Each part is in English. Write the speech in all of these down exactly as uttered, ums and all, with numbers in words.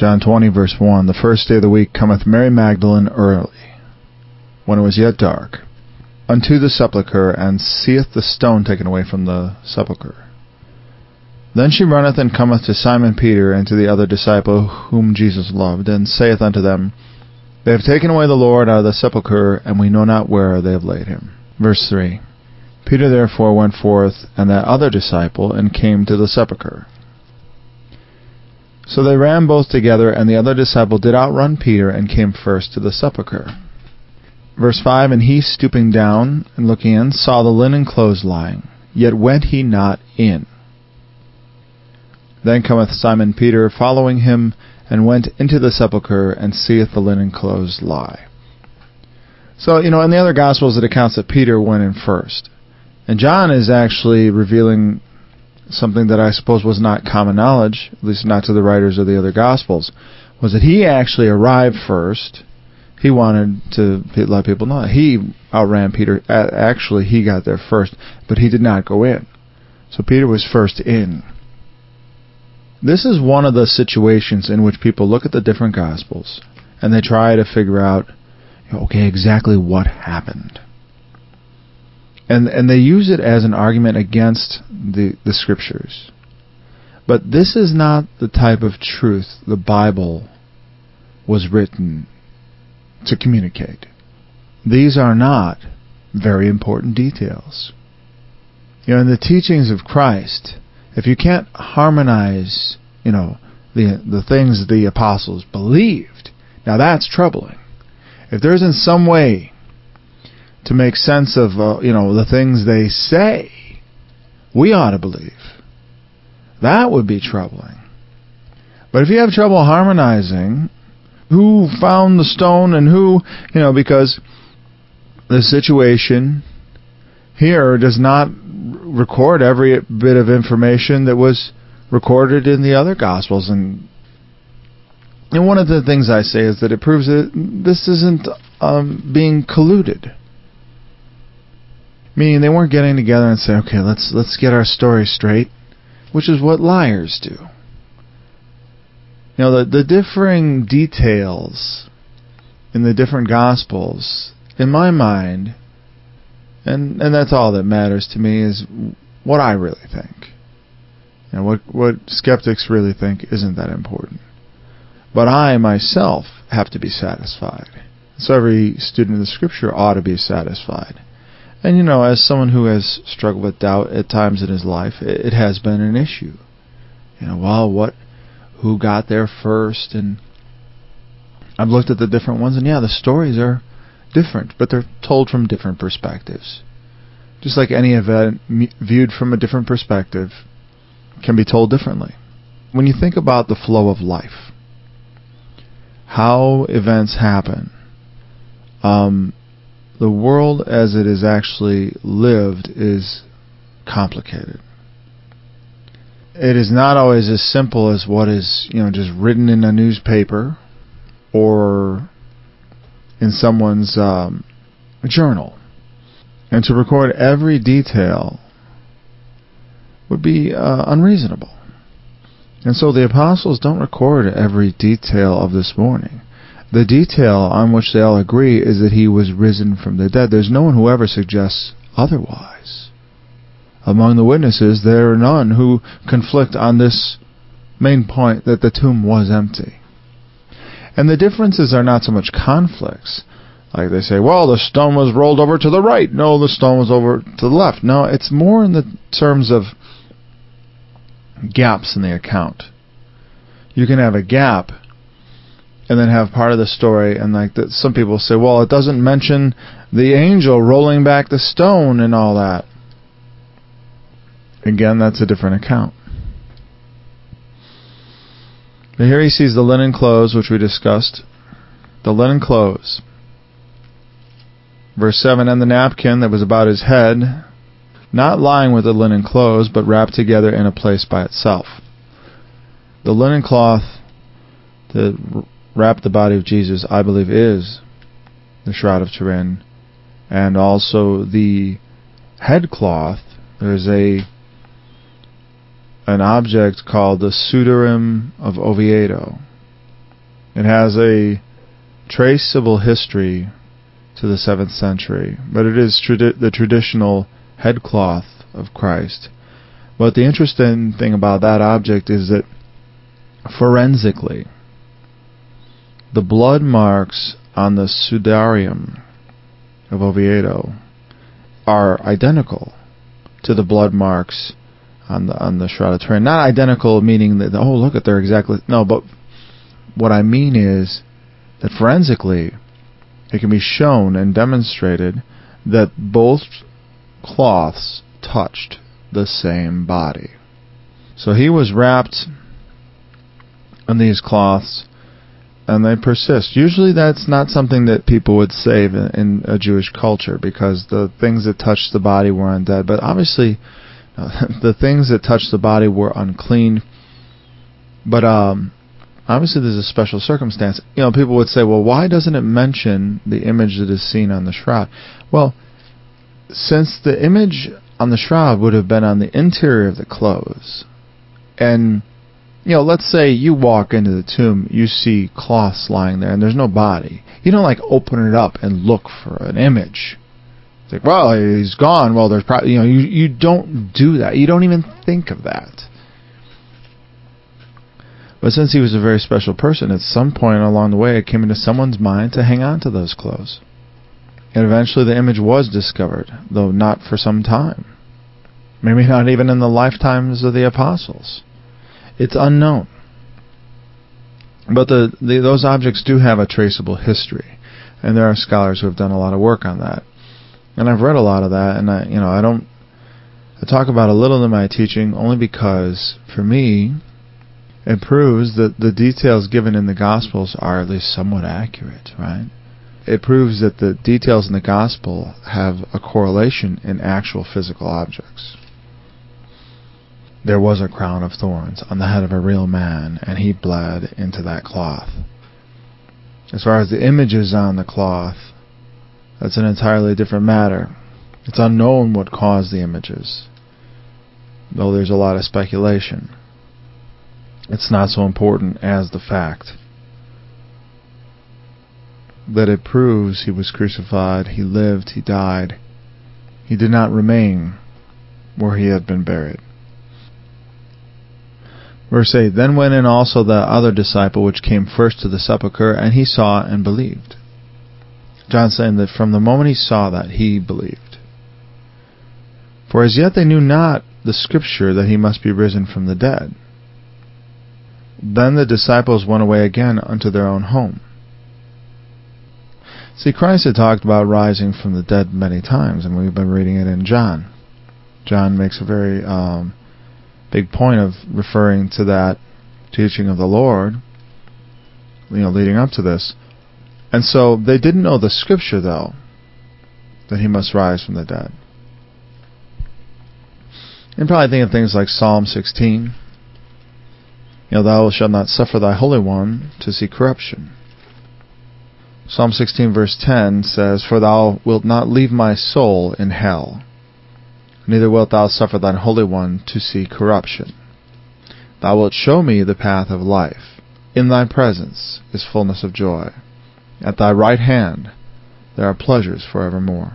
John twenty, verse one, the first day of the week cometh Mary Magdalene early, when it was yet dark, unto the sepulchre, and seeth the stone taken away from the sepulchre. Then she runneth and cometh to Simon Peter and to the other disciple whom Jesus loved, and saith unto them, They have taken away the Lord out of the sepulchre, and we know not where they have laid him. Verse three. Peter therefore went forth, and that other disciple, and came to the sepulchre. So they ran both together, and the other disciple did outrun Peter, and came first to the sepulchre. Verse five, And he, stooping down, and looking in, saw the linen clothes lying, yet went he not in. Then cometh Simon Peter, following him, and went into the sepulchre, and seeth the linen clothes lie. So, you know, in the other Gospels it accounts that Peter went in first. And John is actually revealing something that I suppose was not common knowledge, at least not to the writers of the other Gospels, was that he actually arrived first. He wanted to let people know that he outran Peter. Actually, he got there first, but he did not go in. So Peter was first in. This is one of the situations in which people look at the different Gospels and they try to figure out, okay, exactly what happened. And and they use it as an argument against the, the Scriptures. But this is not the type of truth the Bible was written to communicate. These are not very important details. You know, in the teachings of Christ, if you can't harmonize, you know, the the things the apostles believed, now that's troubling. If there isn't some way to make sense of, uh, you know, the things they say, we ought to believe, that would be troubling. But if you have trouble harmonizing who found the stone and who, you know, because the situation here does not record every bit of information that was recorded in the other Gospels. And and one of the things I say is that it proves that this isn't um, being colluded. Meaning they weren't getting together and saying, okay, let's let's get our story straight, which is what liars do. You know, the, the differing details in the different Gospels, in my mind, and and that's all that matters to me, is what I really think. You know, what what skeptics really think isn't that important. But I myself have to be satisfied. So every student of the Scripture ought to be satisfied. And, you know, as someone who has struggled with doubt at times in his life, it, it has been an issue. You know, well, what, who got there first? And I've looked at the different ones, and yeah, the stories are different, but they're told from different perspectives. Just like any event viewed from a different perspective can be told differently. When you think about the flow of life, how events happen, um, the world as it is actually lived is complicated. It is not always as simple as what is, you know, just written in a newspaper or in someone's um, journal. And to record every detail would be uh, unreasonable. And so the apostles don't record every detail of this morning. The detail on which they all agree is that he was risen from the dead. There's no one who ever suggests otherwise. Among the witnesses, there are none who conflict on this main point, that the tomb was empty. And the differences are not so much conflicts. Like they say, well, the stone was rolled over to the right. No, the stone was over to the left. No, it's more in the terms of gaps in the account. You can have a gap and then have part of the story, and like that, some people say, well, it doesn't mention the angel rolling back the stone and all that. Again, that's a different account. But here he sees the linen clothes, which we discussed. The linen clothes. Verse seven, and the napkin that was about his head, not lying with the linen clothes, but wrapped together in a place by itself. The linen cloth that wrapped the body of Jesus, I believe, is the Shroud of Turin, and also the head cloth. There's a an object called the Sudarim of Oviedo, It has a traceable history to the seventh century, but it is tradi- the traditional headcloth of Christ. But the interesting thing about that object is that forensically, the blood marks on the sudarium of Oviedo are identical to the blood marks on the on the Shroud of Turin. Not identical meaning that, oh, look at, they're exactly... No, but what I mean is that forensically, it can be shown and demonstrated that both cloths touched the same body. So he was wrapped in these cloths, and they persist. Usually that's not something that people would save in, in a Jewish culture, because the things that touched the body were undead. But obviously, uh, the things that touched the body were unclean. But um, obviously there's a special circumstance. You know, people would say, well, why doesn't it mention the image that is seen on the shroud? Well, since the image on the shroud would have been on the interior of the clothes, and you know, let's say you walk into the tomb, you see cloths lying there, and there's no body. You don't like open it up and look for an image. It's like, well, he's gone. Well, there's probably, you know, you you don't do that. You don't even think of that. But since he was a very special person, at some point along the way, it came into someone's mind to hang on to those clothes. And eventually the image was discovered, though not for some time. Maybe not even in the lifetimes of the apostles. It's unknown. But the, the those objects do have a traceable history, and there are scholars who have done a lot of work on that. And I've read a lot of that, and I, you know, I don't I talk about a little in my teaching only because, for me, it proves that the details given in the Gospels are at least somewhat accurate, right? It proves that the details in the Gospel have a correlation in actual physical objects. There was a crown of thorns on the head of a real man, and he bled into that cloth. As far as the images on the cloth, that's an entirely different matter. It's unknown what caused the images, though there's a lot of speculation. It's not so important as the fact that it proves he was crucified, he lived, he died. He did not remain where he had been buried. Verse eight, then went in also the other disciple which came first to the sepulchre, and he saw and believed. John's saying that from the moment he saw that, he believed. For as yet they knew not the scripture that he must be risen from the dead. Then the disciples went away again unto their own home. See, Christ had talked about rising from the dead many times, and we've been reading it in John. John makes a very um, big point of referring to that teaching of the Lord, you know, leading up to this. And so they didn't know the scripture, though, that he must rise from the dead. And probably think of things like Psalm sixteen. You know, thou shalt not suffer thy Holy One to see corruption. Psalm sixteen verse ten says, for thou wilt not leave my soul in hell, neither wilt thou suffer thine Holy One to see corruption. Thou wilt show me the path of life. In thy presence is fullness of joy. At thy right hand there are pleasures forevermore.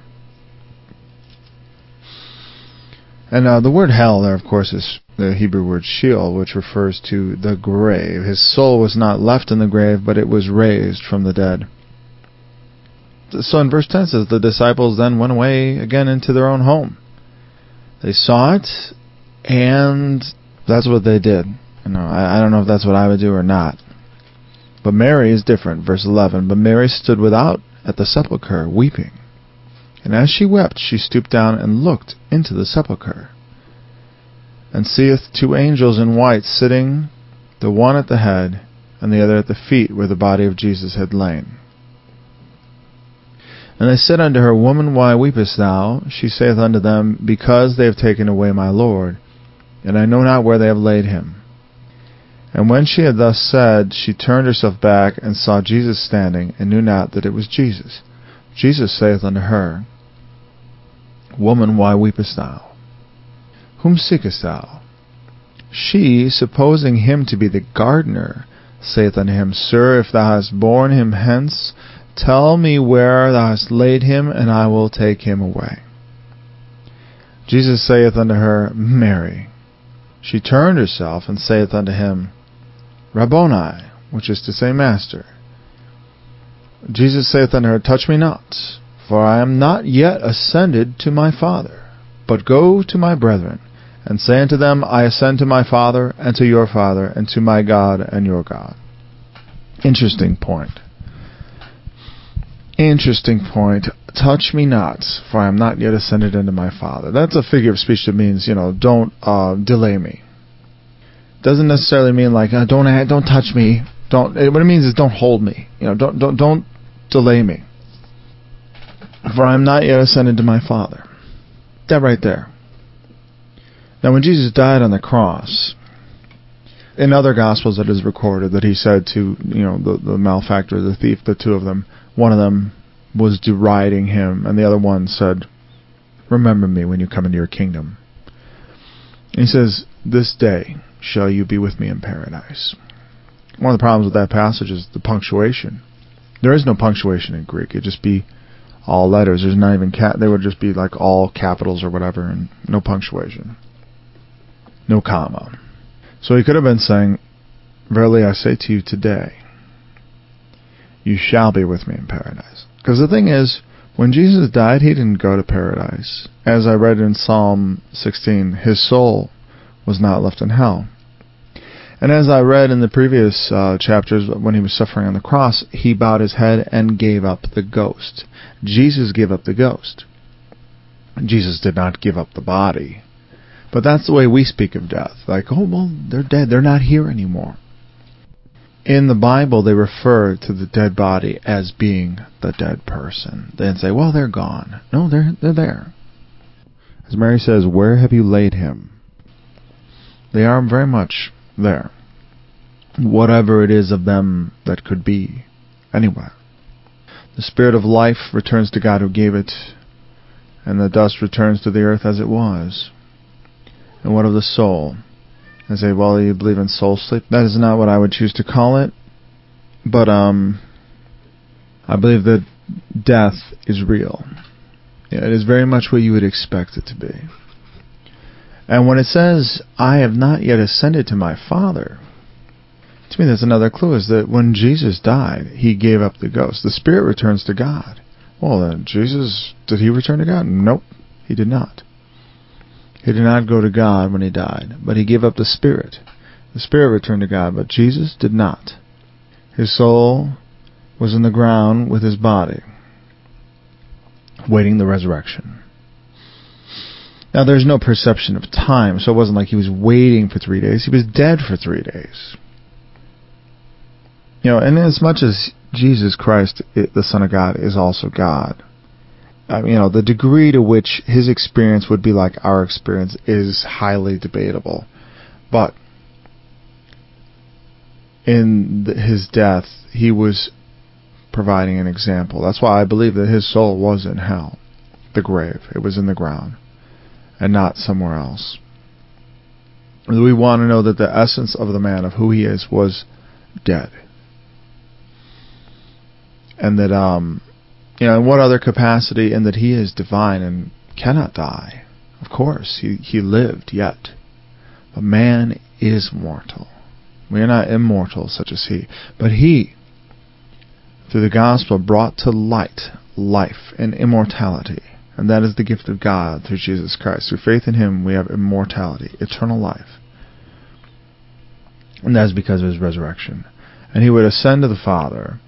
And uh, the word hell there, of course, is the Hebrew word Sheol, which refers to the grave. His soul was not left in the grave, but it was raised from the dead. So in verse ten it says, the disciples then went away again into their own home. They saw it, and that's what they did. You know, I, I don't know if that's what I would do or not. But Mary is different. Verse eleven, but Mary stood without at the sepulchre, weeping. And as she wept, she stooped down and looked into the sepulchre, and seeth two angels in white sitting, the one at the head, and the other at the feet, where the body of Jesus had lain. And they said unto her, Woman, why weepest thou? She saith unto them, Because they have taken away my Lord, and I know not where they have laid him. And when she had thus said, she turned herself back, and saw Jesus standing, and knew not that it was Jesus. Jesus saith unto her, Woman, why weepest thou? Whom seekest thou? She, supposing him to be the gardener, saith unto him, Sir, if thou hast borne him hence, tell me where thou hast laid him, and I will take him away. Jesus saith unto her, Mary. She turned herself, and saith unto him, Rabboni, which is to say, Master. Jesus saith unto her, Touch me not, for I am not yet ascended to my Father, but go to my brethren, and say unto them, I ascend to my Father, and to your Father, and to my God, and your God. Interesting point. Interesting point. Touch me not, for I am not yet ascended unto my Father. That's a figure of speech that means, you know, don't uh, delay me. Doesn't necessarily mean like uh, don't don't touch me. Don't. What it means is don't hold me. You know, don't don't don't delay me. For I am not yet ascended to my Father. That right there. Now, when Jesus died on the cross, in other Gospels it is recorded that he said to, you know, the, the malefactor, the thief, the two of them, one of them was deriding him, and the other one said, Remember me when you come into your kingdom. And he says, This day shall you be with me in paradise. One of the problems with that passage is the punctuation. There is no punctuation in Greek. It'd just be all letters. There's not even cat. They would just be like all capitals or whatever, and no punctuation. No comma. So he could have been saying, Verily I say to you today, you shall be with me in paradise. Because the thing is, when Jesus died, he didn't go to paradise. As I read in Psalm sixteen, his soul was not left in hell. And as I read in the previous uh, chapters, when he was suffering on the cross, he bowed his head and gave up the ghost. Jesus gave up the ghost. Jesus did not give up the body. But that's the way we speak of death. Like, oh, well, they're dead. They're not here anymore. In the Bible, they refer to the dead body as being the dead person. They didn't say, well, they're gone. No, they're they're there. As Mary says, where have you laid him? They are very much there. Whatever it is of them that could be. Anyway. The spirit of life returns to God who gave it, and the dust returns to the earth as it was. And what of the soul? I say, well, you believe in soul sleep? That is not what I would choose to call it. But um, I believe that death is real. Yeah, it is very much what you would expect it to be. And when it says, I have not yet ascended to my Father, to me that's another clue, is that when Jesus died, he gave up the ghost. The spirit returns to God. Well, then, Jesus, did he return to God? Nope, he did not. He did not go to God when he died, but he gave up the spirit. The spirit returned to God, but Jesus did not. His soul was in the ground with his body, waiting the resurrection. Now, there's no perception of time, so it wasn't like he was waiting for three days. He was dead for three days. You know, and as much as Jesus Christ, the Son of God, is also God, I mean, you know, the degree to which his experience would be like our experience is highly debatable. But in the, his death, he was providing an example. That's why I believe that his soul was in hell, the grave. It was in the ground, and not somewhere else. We want to know that the essence of the man, of who he is, was dead. And that, um... you know, in what other capacity? In that he is divine and cannot die. Of course, he, he lived yet. But man is mortal. We are not immortal such as he. But he, through the gospel, brought to light life and immortality. And that is the gift of God through Jesus Christ. Through faith in him, we have immortality, eternal life. And that is because of his resurrection. And he would ascend to the Father.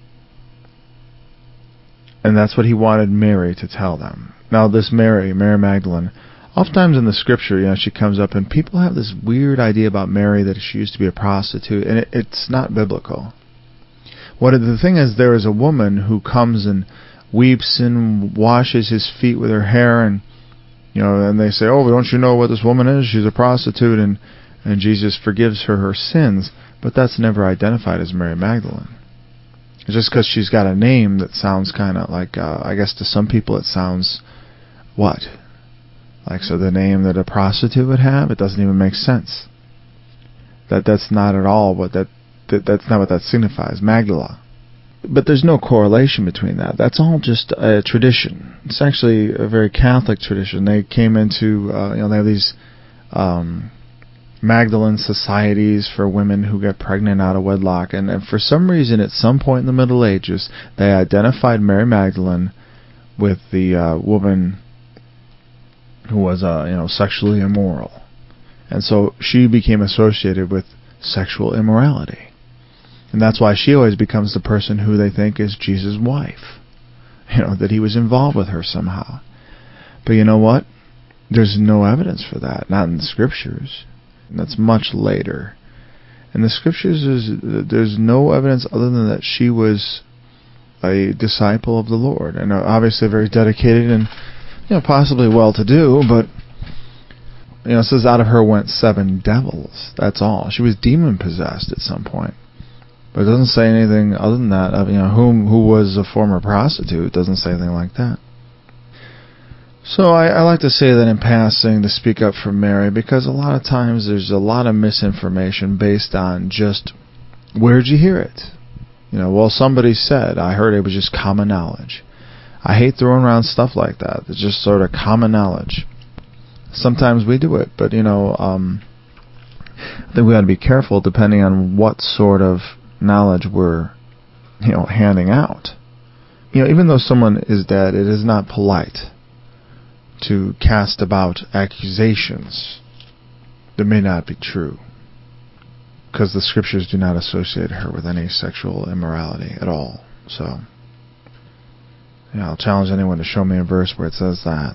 And that's what he wanted Mary to tell them. Now, this Mary, Mary Magdalene, oftentimes in the scripture, you know, she comes up, and people have this weird idea about Mary that she used to be a prostitute, and it, it's not biblical. What the thing is, there is a woman who comes and weeps and washes his feet with her hair, and you know, and they say, "Oh, don't you know what this woman is? She's a prostitute," and and Jesus forgives her her sins, but that's never identified as Mary Magdalene. Just because she's got a name that sounds kind of like, uh, I guess to some people it sounds, what? Like, so the name that a prostitute would have? It doesn't even make sense. That That's not at all what that that that's not what that signifies, Magdala. But there's no correlation between that. That's all just a tradition. It's actually a very Catholic tradition. They came into, uh, you know, they have these um, Magdalene societies for women who get pregnant out of wedlock, and, and for some reason, at some point in the Middle Ages, they identified Mary Magdalene with the uh, woman who was, uh, you know, sexually immoral, and so she became associated with sexual immorality. And that's why she always becomes the person who they think is Jesus' wife. You know, that he was involved with her somehow. But you know what? There's no evidence for that. Not in the Scriptures. And that's much later. In the Scriptures, there's, there's no evidence other than that she was a disciple of the Lord. And obviously very dedicated and, you know, possibly well-to-do, but, you know, it says out of her went seven devils. That's all. She was demon-possessed at some point. But it doesn't say anything other than that. Of, you know, whom who was a former prostitute. It doesn't say anything like that. So I, I like to say that in passing to speak up for Mary, because a lot of times there's a lot of misinformation based on just, where'd you hear it? You know, well, somebody said, I heard it was just common knowledge. I hate throwing around stuff like that. It's just sort of common knowledge. Sometimes we do it, but, you know, um, I think we got to be careful depending on what sort of knowledge we're, you know, handing out. You know, even though someone is dead, it is not polite to cast about accusations that may not be true, because the Scriptures do not associate her with any sexual immorality at all. So, yeah, I'll challenge anyone to show me a verse where it says that.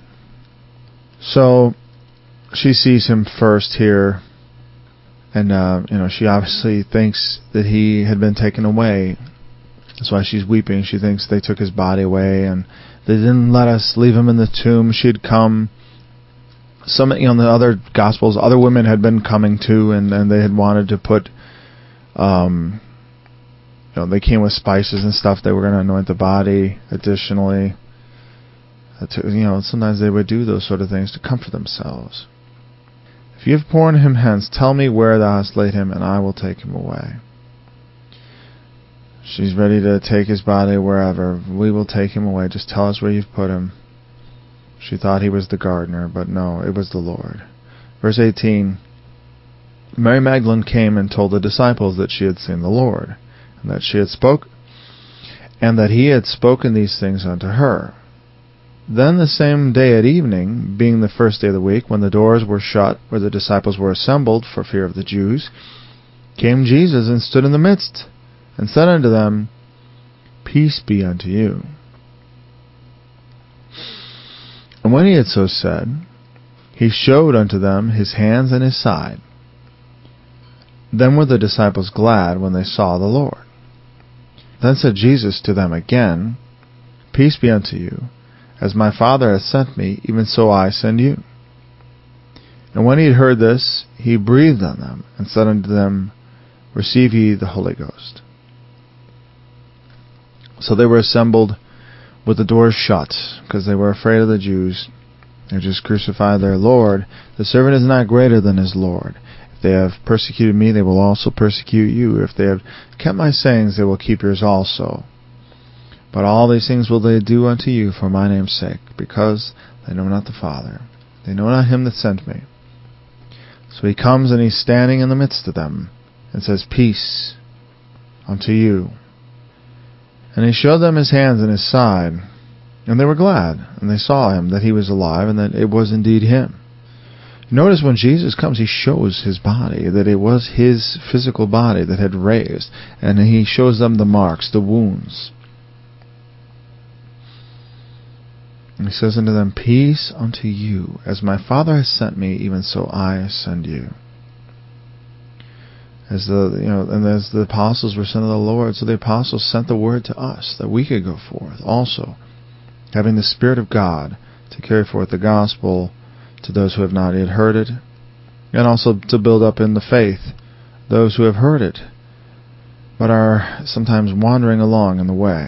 So, she sees him first here. And, uh, you know, she obviously thinks that he had been taken away. That's why she's weeping. She thinks they took his body away and they didn't let us leave him in the tomb. She had come. Some, you know, in the other Gospels, other women had been coming too, and, and they had wanted to put, um, you know, they came with spices and stuff. They were going to anoint the body additionally. Uh, to, you know, sometimes they would do those sort of things to comfort themselves. If you have borne him hence, tell me where thou hast laid him, and I will take him away. She's ready to take his body wherever. We will take him away. Just tell us where you've put him. She thought he was the gardener, but no, it was the Lord. Verse eighteen, Mary Magdalene came and told the disciples that she had seen the Lord, and that she had spoke, and that he had spoken these things unto her. Then the same day at evening, being the first day of the week, when the doors were shut where the disciples were assembled for fear of the Jews, came Jesus and stood in the midst, and said unto them, Peace be unto you. And when he had so said, he showed unto them his hands and his side. Then were the disciples glad when they saw the Lord. Then said Jesus to them again, Peace be unto you. As my Father hath sent me, even so I send you. And when he had heard this, he breathed on them, and said unto them, Receive ye the Holy Ghost. So they were assembled with the doors shut, because they were afraid of the Jews. They just crucified their Lord. The servant is not greater than his Lord. If they have persecuted me, they will also persecute you. If they have kept my sayings, they will keep yours also. But all these things will they do unto you for my name's sake, because they know not the Father. They know not him that sent me. So he comes and he's standing in the midst of them, and says, Peace unto you. And he showed them his hands and his side, and they were glad, and they saw him, that he was alive, and that it was indeed him. Notice when Jesus comes, he shows his body, that it was his physical body that had raised, and he shows them the marks, the wounds. And he says unto them, Peace unto you. As my Father has sent me, even so I send you. As the you know, and as the apostles were sent of the Lord, so the apostles sent the word to us, that we could go forth also, having the Spirit of God to carry forth the gospel to those who have not yet heard it, and also to build up in the faith those who have heard it, but are sometimes wandering along in the way.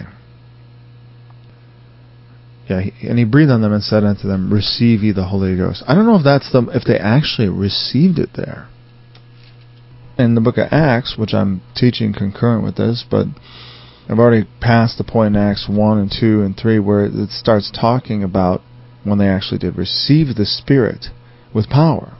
Yeah, and he breathed on them and said unto them, Receive ye the Holy Ghost. I don't know if that's the if they actually received it there. in the book of Acts, which I'm teaching concurrent with this, but I've already passed the point in Acts one and two and three where it starts talking about when they actually did receive the Spirit with power.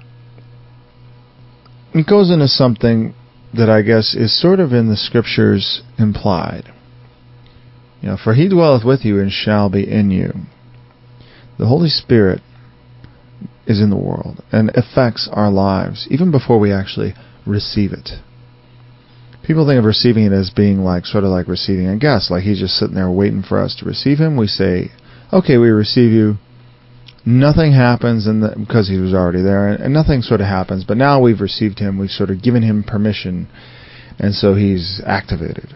It goes into something that I guess is sort of in the Scriptures implied. You know, for He dwelleth with you and shall be in you. The Holy Spirit is in the world and affects our lives even before we actually receive it. People think of receiving it as being like sort of like receiving a guest, like He's just sitting there waiting for us to receive Him. We say, okay, we receive you. Nothing happens in the, because He was already there, and nothing sort of happens, but now we've received Him, we've sort of given Him permission, and so He's activated.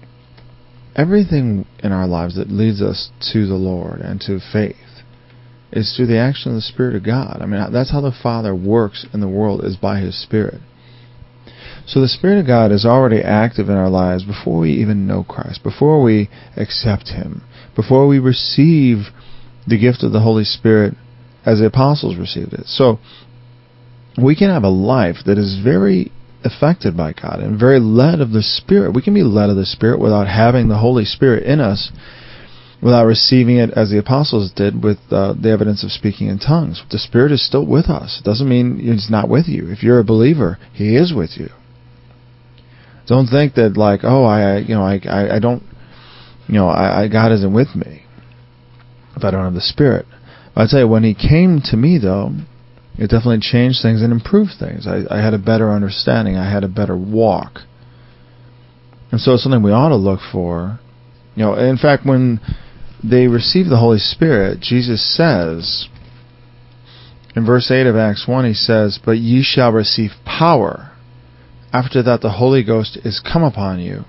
Everything in our lives that leads us to the Lord and to faith is through the action of the Spirit of God. I mean, that's how the Father works in the world, is by His Spirit. So the Spirit of God is already active in our lives before we even know Christ, before we accept Him, before we receive the gift of the Holy Spirit as the apostles received it. So we can have a life that is very affected by God and very led of the Spirit. We can be led of the Spirit without having the Holy Spirit in us, without receiving it as the apostles did with uh, the evidence of speaking in tongues. The Spirit is still with us. It doesn't mean He's not with you. If you're a believer, He is with you. Don't think that like, oh, I, you know, I, I, I don't, you know, I, I, God isn't with me if I don't have the Spirit. But I tell you, when He came to me, though, it definitely changed things and improved things. I, I had a better understanding. I had a better walk. And so it's something we ought to look for. You know, in fact, when they receive the Holy Spirit, Jesus says, in verse eight of Acts one, He says, "But ye shall receive power. After that the Holy Ghost is come upon you.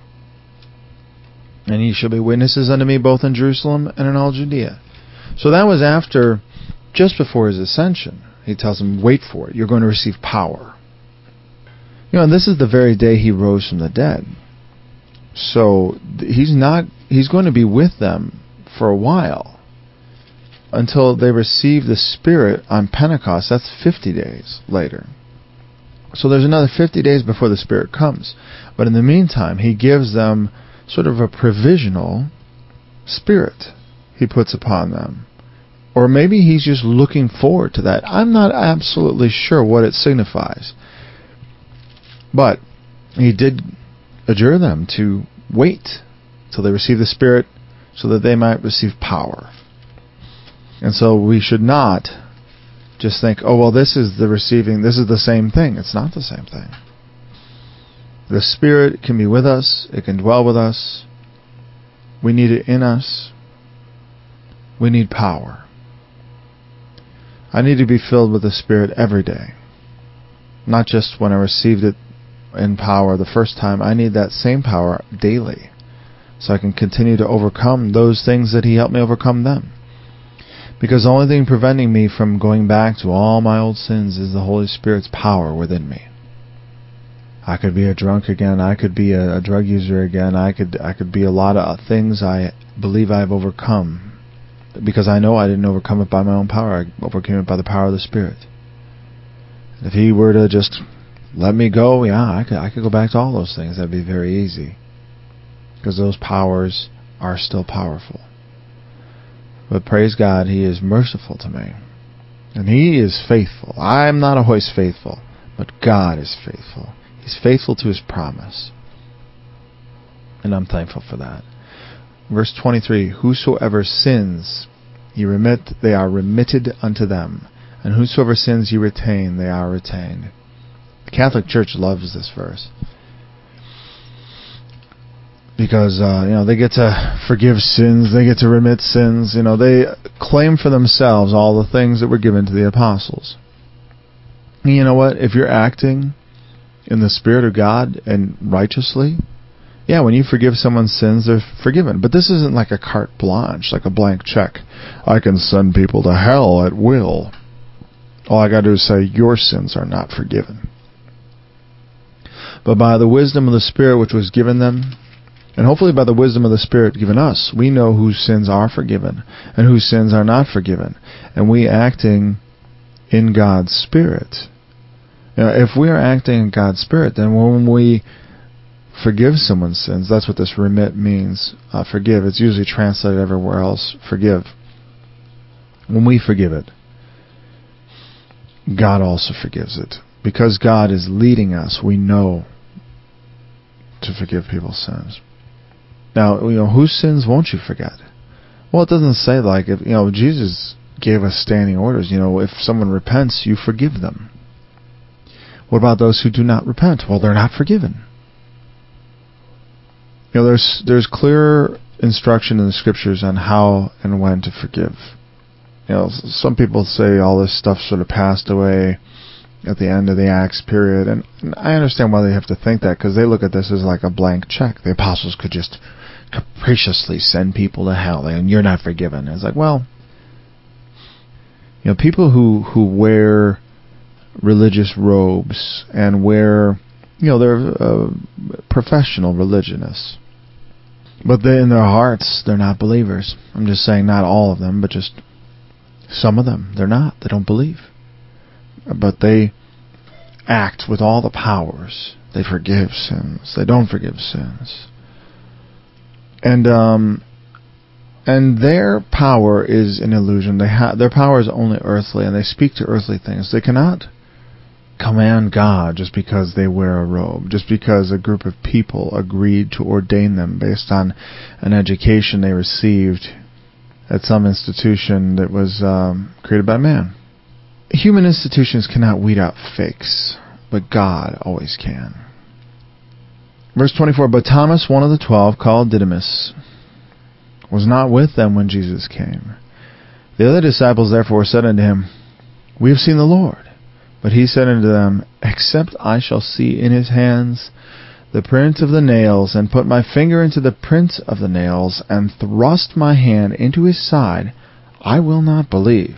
And ye shall be witnesses unto me both in Jerusalem and in all Judea." So that was after, just before His ascension. He tells them, wait for it. You're going to receive power. You know, and this is the very day He rose from the dead. So He's not, He's going to be with them for a while until they receive the Spirit on Pentecost. That's fifty days later. So there's another fifty days before the Spirit comes. But in the meantime, He gives them sort of a provisional Spirit He puts upon them. Or maybe He's just looking forward to that. I'm not absolutely sure what it signifies. But He did adjure them to wait till they receive the Spirit so that they might receive power. And so we should not just think, oh, well, this is the receiving, this is the same thing. It's not the same thing. The Spirit can be with us. It can dwell with us. We need it in us. We need power. I need to be filled with the Spirit every day. Not just when I received it in power the first time. I need that same power daily, so I can continue to overcome those things that He helped me overcome them. Because the only thing preventing me from going back to all my old sins is the Holy Spirit's power within me. I could be a drunk again. I could be a, a drug user again. I could I could be a lot of things I believe I've overcome, because I know I didn't overcome it by my own power. I overcame it by the power of the Spirit. And if He were to just let me go, yeah, I could I could go back to all those things. That'd be very easy, because those powers are still powerful. But praise God, He is merciful to me. And He is faithful. I am not always faithful, but God is faithful. He's faithful to His promise. And I'm thankful for that. Verse twenty-three, whosoever sins ye remit, they are remitted unto them. And whosoever sins ye retain, they are retained. The Catholic Church loves this verse. Because, uh, you know, they get to forgive sins, they get to remit sins. You know, they claim for themselves all the things that were given to the apostles. And you know what? If you're acting in the Spirit of God and righteously, yeah, when you forgive someone's sins, they're forgiven. But this isn't like a carte blanche, like a blank check. I can send people to hell at will. All I got to do is say, your sins are not forgiven. But by the wisdom of the Spirit which was given them, and hopefully by the wisdom of the Spirit given us, we know whose sins are forgiven and whose sins are not forgiven. And we acting in God's Spirit You know, if we are acting in God's Spirit, then when we forgive someone's sins, that's what this remit means. Uh, forgive. It's usually translated everywhere else. Forgive. When we forgive it, God also forgives it. Because God is leading us, we know to forgive people's sins. Now, you know, whose sins won't you forget? Well, it doesn't say like, if you know, Jesus gave us standing orders. You know, if someone repents, you forgive them. What about those who do not repent? Well, they're not forgiven. You know, there's there's clear instruction in the Scriptures on how and when to forgive. You know, some people say all this stuff sort of passed away at the end of the Acts period, and, and I understand why they have to think that, because they look at this as like a blank check. The apostles could just capriciously send people to hell, and you're not forgiven. It's like, well, you know, people who who wear religious robes and wear, you know, they're uh, professional religionists, but they, in their hearts, they're not believers. I'm just saying, not all of them, but just some of them. They're not. They don't believe. But they act with all the powers. They forgive sins. They don't forgive sins. And um, and their power is an illusion. They ha- their power is only earthly, and they speak to earthly things. They cannot command God just because they wear a robe, just because a group of people agreed to ordain them based on an education they received at some institution that was um, created by man. Human institutions cannot weed out fakes, but God always can. Verse twenty-four, but Thomas, one of the twelve, called Didymus, was not with them when Jesus came. The other disciples therefore said unto him, We have seen the Lord. But he said unto them, Except I shall see in his hands the print of the nails, and put my finger into the print of the nails, and thrust my hand into his side, I will not believe.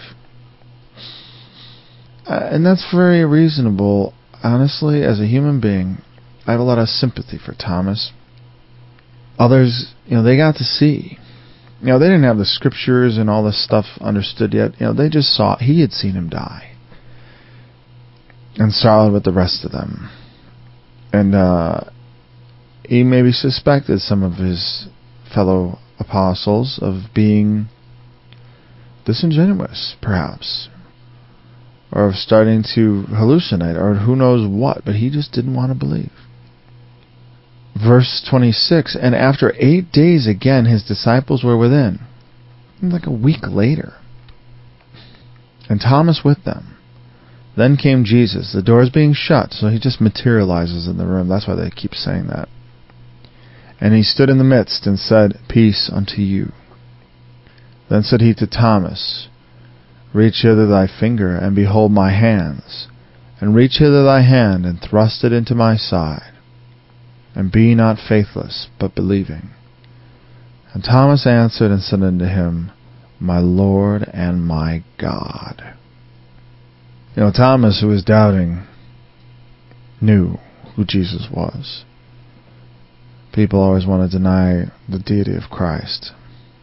Uh, and that's very reasonable. Honestly, as a human being, I have a lot of sympathy for Thomas. Others, you know, they got to see. You know, they didn't have the Scriptures and all this stuff understood yet. You know, they just saw, he had seen him die. And sorrowed with the rest of them. And uh, he maybe suspected some of his fellow apostles of being disingenuous, perhaps. Or of starting to hallucinate, or who knows what, but he just didn't want to believe. Verse twenty-six, and after eight days again his disciples were within, like a week later, and Thomas with them. Then came Jesus, the doors being shut, so he just materializes in the room. That's why they keep saying that. And he stood in the midst and said, Peace unto you. Then said he to Thomas, Reach hither thy finger, and behold my hands, and reach hither thy hand, and thrust it into my side, and be not faithless, but believing. And Thomas answered and said unto him, My Lord and my God. You know, Thomas, who was doubting, knew who Jesus was. People always want to deny the deity of Christ.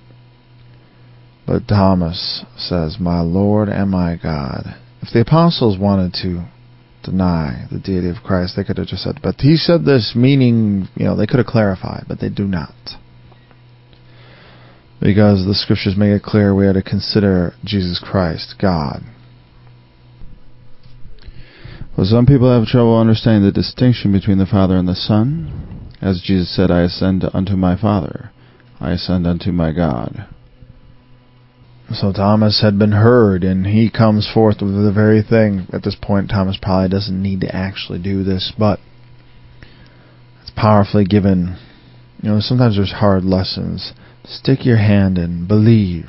But Thomas says, My Lord and my God. If the apostles wanted to deny the deity of Christ, they could have just said, but he said this, meaning, you know, they could have clarified, but they do not. Because the Scriptures make it clear we are to consider Jesus Christ God. Well, some people have trouble understanding the distinction between the Father and the Son. As Jesus said, I ascend unto my Father. I ascend unto my God. So Thomas had been heard, and he comes forth with the very thing. At this point, Thomas probably doesn't need to actually do this, but it's powerfully given. You know, sometimes there's hard lessons. Stick your hand in. Believe.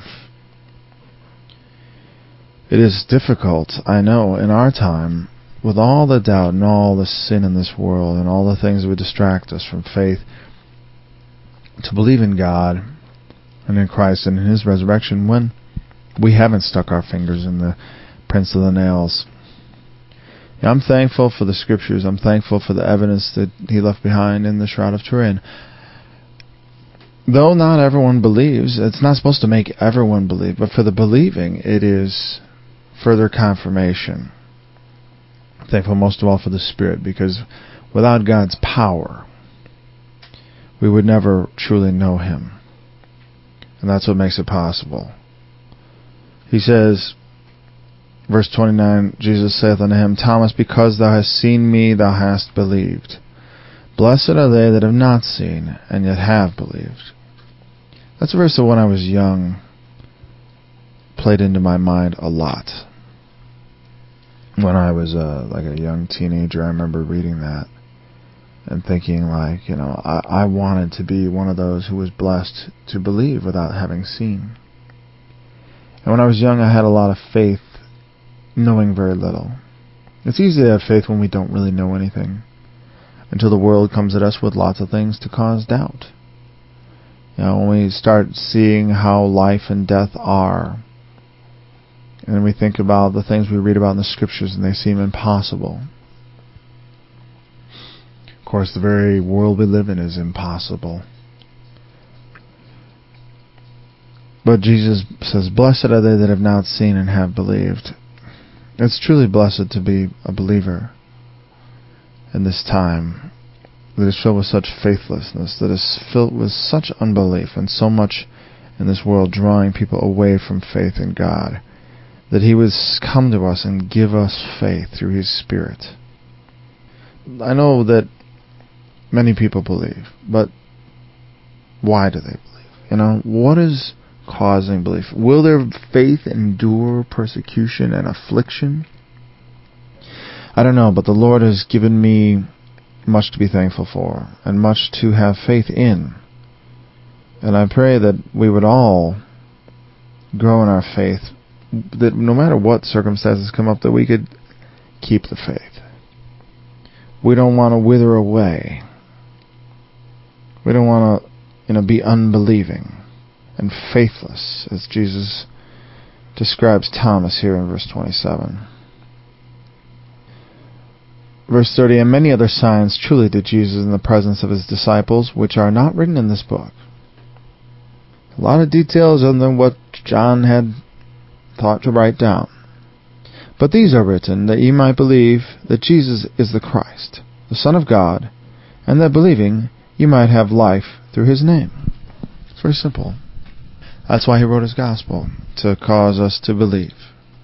It is difficult, I know, in our time, with all the doubt and all the sin in this world and all the things that would distract us from faith, to believe in God and in Christ and in His resurrection when we haven't stuck our fingers in the prints of the nails. You know, I'm thankful for the Scriptures. I'm thankful for the evidence that He left behind in the Shroud of Turin. Though not everyone believes, it's not supposed to make everyone believe, but for the believing, it is further confirmation thankful most of all for the Spirit, because without God's power, we would never truly know Him. And that's what makes it possible. He says, verse twenty-nine, Jesus saith unto him, Thomas, because thou hast seen me, thou hast believed. Blessed are they that have not seen, and yet have believed. That's a verse that when I was young played into my mind a lot. When I was uh, like a young teenager, I remember reading that and thinking, like, you know, I, I wanted to be one of those who was blessed to believe without having seen. And when I was young, I had a lot of faith, knowing very little. It's easy to have faith when we don't really know anything, until the world comes at us with lots of things to cause doubt. You know, when we start seeing how life and death are, and then we think about the things we read about in the Scriptures and they seem impossible. Of course, the very world we live in is impossible. But Jesus says, Blessed are they that have not seen and have believed. It's truly blessed to be a believer in this time that is filled with such faithlessness, that is filled with such unbelief, and so much in this world drawing people away from faith in God, that He would come to us and give us faith through His Spirit. I know that many people believe, but why do they believe? You know, what is causing belief? Will their faith endure persecution and affliction? I don't know, but the Lord has given me much to be thankful for, and much to have faith in. And I pray that we would all grow in our faith, that no matter what circumstances come up, that we could keep the faith. We don't want to wither away. We don't want to, you know, be unbelieving and faithless, as Jesus describes Thomas here in verse twenty-seven. Verse thirty, And many other signs truly did Jesus in the presence of His disciples, which are not written in this book. A lot of details other than what John had thought to write down. But these are written, that ye might believe that Jesus is the Christ, the Son of God, and that believing ye might have life through His name. It's very simple. That's why He wrote His gospel, to cause us to believe.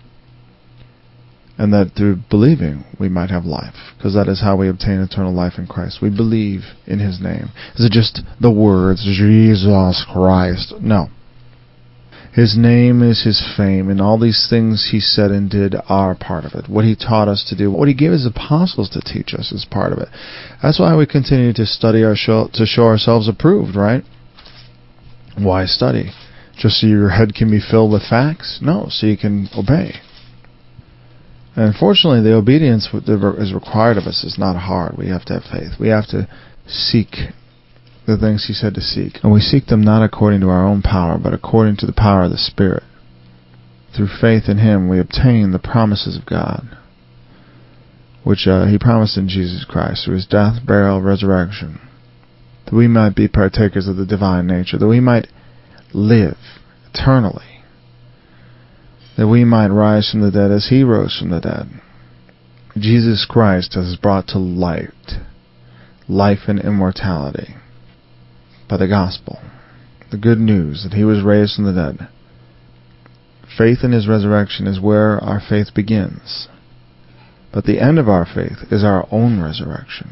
And that through believing we might have life, because that is how we obtain eternal life in Christ. We believe in His name. Is it just the words, Jesus Christ? No. His name is His fame, and all these things He said and did are part of it. What He taught us to do, what He gave His apostles to teach us is part of it. That's why we continue to study our show, to show ourselves approved, right? Why study? Just so your head can be filled with facts? No, so you can obey. And unfortunately, the obedience that is required of us is not hard. We have to have faith. We have to seek the things He said to seek. And we seek them not according to our own power, but according to the power of the Spirit. Through faith in Him, we obtain the promises of God, which uh, He promised in Jesus Christ, through His death, burial, resurrection, that we might be partakers of the divine nature, that we might live eternally, that we might rise from the dead as He rose from the dead. Jesus Christ has brought to light life and immortality by the gospel, the good news that He was raised from the dead. Faith in His resurrection is where our faith begins, but the end of our faith is our own resurrection.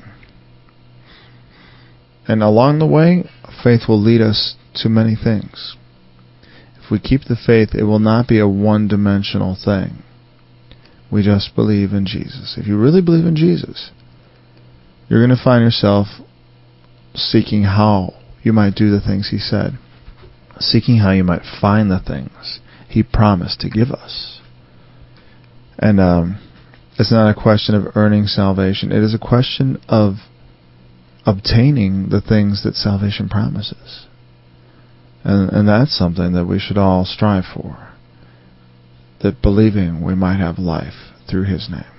And along the way, faith will lead us to many things. If we keep the faith, it will not be a one-dimensional thing. We just believe in Jesus. If you really believe in Jesus, you're going to find yourself seeking how you might do the things He said, seeking how you might find the things He promised to give us. And um, it's not a question of earning salvation. It is a question of obtaining the things that salvation promises. And, and that's something that we should all strive for, that believing we might have life through His name.